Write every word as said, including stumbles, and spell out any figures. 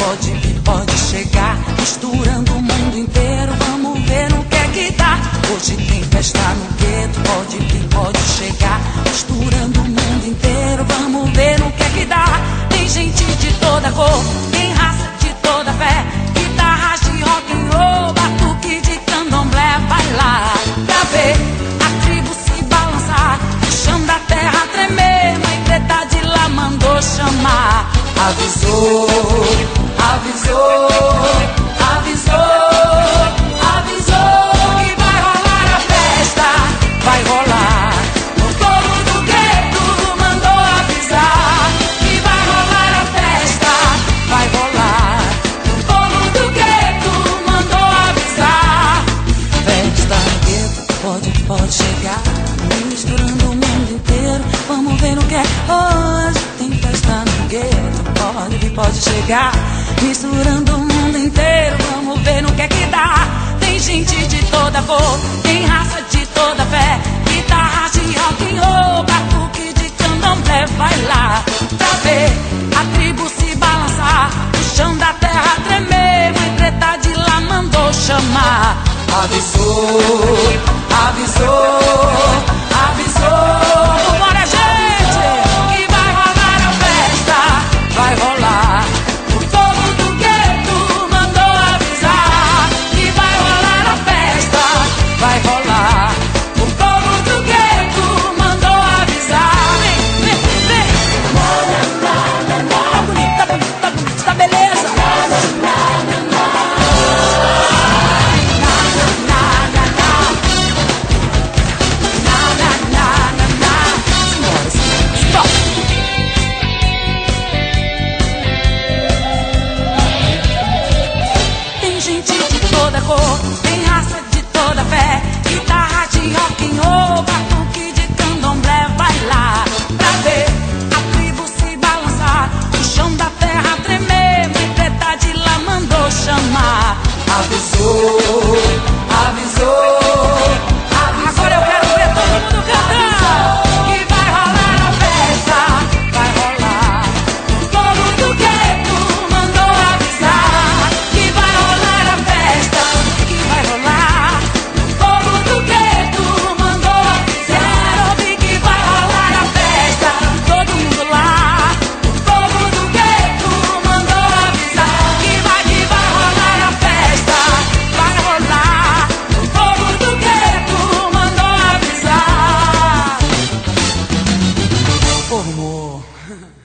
pode vir, pode chegar, misturando o mundo inteiro, vamos ver no que é que dá. Hoje tem festa no gueto, pode vir, pode chegar, misturando o mundo inteiro, vamos ver no que é que dá. Tem gente de toda cor, tem raça de toda fé, guitarras de rock and roll, batuque de candomblé, vai lá pra ver a tribo se balançar, o chão da terra tremer, mãe preta de lá mandou chamar. Avisou, avisou, avisou, avisou que vai rolar a festa, vai rolar. O povo do gueto mandou avisar que vai rolar a festa, vai rolar. O povo do gueto mandou avisar. Festa no gueto, pode, pode chegar, misturando o mundo inteiro, vamos ver no que é hoje. Tem festa no gueto, pode vir, pode chegar, misturando o mundo inteiro, vamos ver no que é que dá. Tem gente de toda cor, tem raça de toda fé, guitarras de rock and roll, batuque de candomblé, vai lá pra ver a tribo se balançar, o chão da terra tremer, mãe preta de lá mandou chamar. Avisou, avisou, avisou, bora gente, que vai rolar a festa, vai rolar. O povo do gueto mandou avisar que vai rolar a festa, vai rolar. O povo do gueto mandou avisar. Vem, vem, vem. Tá bonito, tá bonito, tá bonito, tá beleza. Tem raça de toda fé, guitarra de rock and roll, batuque de candomblé, vai lá pra ver a tribo se balançar, o chão da terra tremer, mãe preta de lá mandou chamar. Avisou, avisou, avisou. Agora eu quero ver todo mundo cantar, que vai rolar a festa, vai rolar. O povo do gueto mandou avisar que vai rolar a festa, vai rolar. O povo do gueto mandou avisar, ouvi que vai rolar a festa, todo mundo lá. O povo do gueto mandou avisar que vai, que vai rolar a festa, vai rolar. O povo do gueto mandou avisar. Formou.